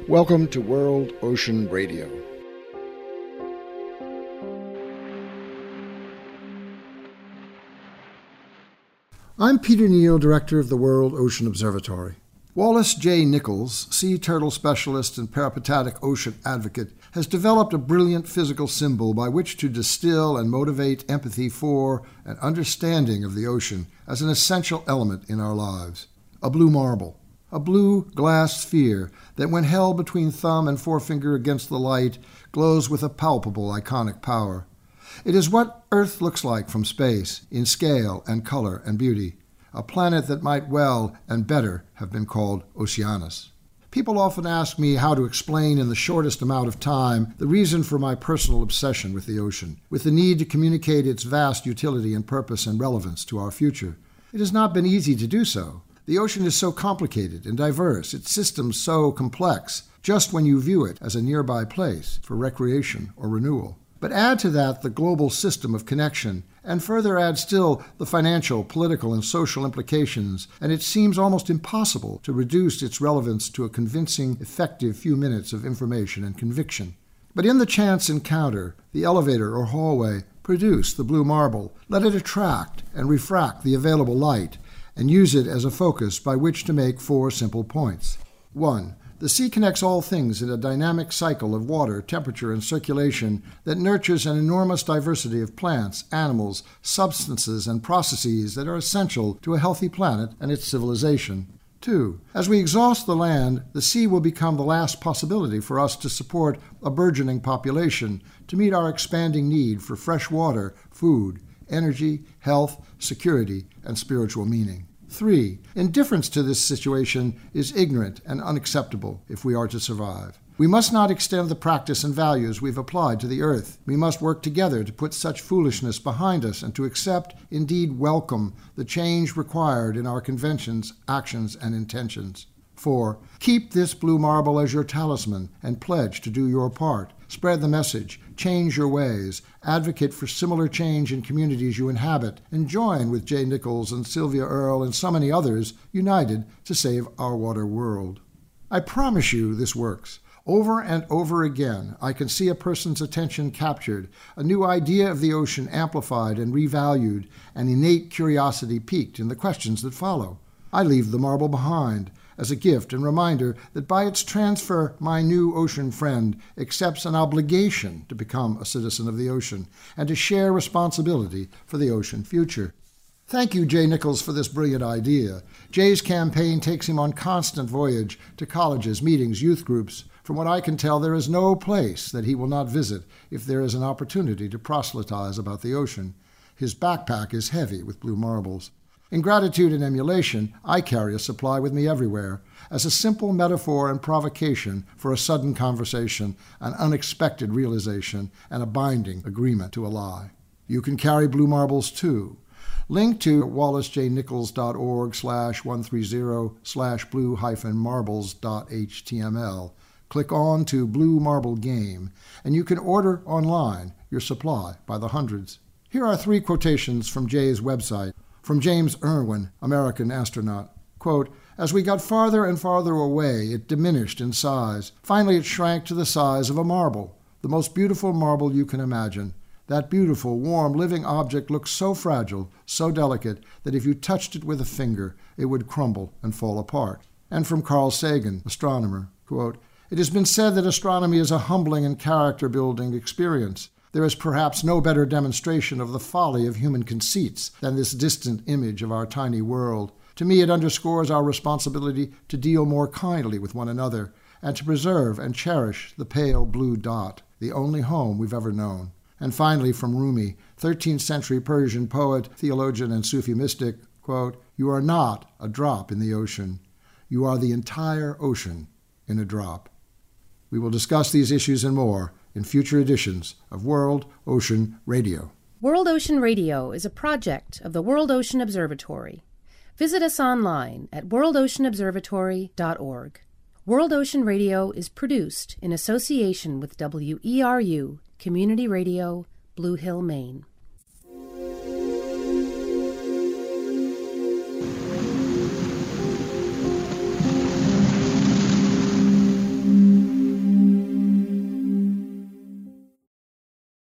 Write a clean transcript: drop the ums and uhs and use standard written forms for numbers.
Welcome to World Ocean Radio. I'm Peter Neal, Director of the World Ocean Observatory. Wallace J. Nichols, sea turtle specialist and peripatetic ocean advocate, has developed a brilliant physical symbol by which to distill and motivate empathy for and understanding of the ocean as an essential element in our lives. A blue marble, a blue glass sphere that, when held between thumb and forefinger against the light, glows with a palpable iconic power. It is what Earth looks like from space, in scale and color and beauty. A planet that might well and better have been called Oceanus. People often ask me how to explain in the shortest amount of time the reason for my personal obsession with the ocean, with the need to communicate its vast utility and purpose and relevance to our future. It has not been easy to do so. The ocean is so complicated and diverse, its systems so complex, just when you view it as a nearby place for recreation or renewal. But add to that the global system of connection, and further add still the financial, political, and social implications, and it seems almost impossible to reduce its relevance to a convincing, effective few minutes of information and conviction. But in the chance encounter, the elevator or hallway, produce the blue marble, let it attract and refract the available light, and use it as a focus by which to make 4 simple points. 1. The sea connects all things in a dynamic cycle of water, temperature, and circulation that nurtures an enormous diversity of plants, animals, substances, and processes that are essential to a healthy planet and its civilization. 2. As we exhaust the land, the sea will become the last possibility for us to support a burgeoning population, to meet our expanding need for fresh water, food, energy, health, security, and spiritual meaning. 3. Indifference to this situation is ignorant and unacceptable if we are to survive. We must not extend the practice and values we've applied to the earth. We must work together to put such foolishness behind us and to accept, indeed welcome, the change required in our conventions, actions, and intentions. 4. Keep this blue marble as your talisman and pledge to do your part. Spread the message, change your ways, advocate for similar change in communities you inhabit, and join with Jay Nichols and Sylvia Earle and so many others united to save our water world. I promise you this works. Over and over again, I can see a person's attention captured, a new idea of the ocean amplified and revalued, and innate curiosity piqued in the questions that follow. I leave the marble behind as a gift and reminder that by its transfer, my new ocean friend accepts an obligation to become a citizen of the ocean and to share responsibility for the ocean future. Thank you, Jay Nichols, for this brilliant idea. Jay's campaign takes him on constant voyage to colleges, meetings, youth groups. From what I can tell, there is no place that he will not visit if there is an opportunity to proselytize about the ocean. His backpack is heavy with blue marbles. In gratitude and emulation, I carry a supply with me everywhere, as a simple metaphor and provocation for a sudden conversation, an unexpected realization, and a binding agreement to a lie. You can carry blue marbles too. Link to wallacejnichols.org/130/blue-marbles.html. Click on to Blue Marble Game, and you can order online your supply by the hundreds. Here are 3 quotations from Jay's website. From James Irwin, American astronaut, quote, "As we got farther and farther away, it diminished in size. Finally, it shrank to the size of a marble, the most beautiful marble you can imagine. That beautiful, warm, living object looked so fragile, so delicate, that if you touched it with a finger, it would crumble and fall apart." And from Carl Sagan, astronomer, quote, "It has been said that astronomy is a humbling and character-building experience. There is perhaps no better demonstration of the folly of human conceits than this distant image of our tiny world. To me, it underscores our responsibility to deal more kindly with one another and to preserve and cherish the pale blue dot, the only home we've ever known." And finally, from Rumi, 13th century Persian poet, theologian, and Sufi mystic, quote, "You are not a drop in the ocean. You are the entire ocean in a drop." We will discuss these issues and more in future editions of World Ocean Radio. World Ocean Radio is a project of the World Ocean Observatory. Visit us online at worldoceanobservatory.org. World Ocean Radio is produced in association with WERU Community Radio, Blue Hill, Maine.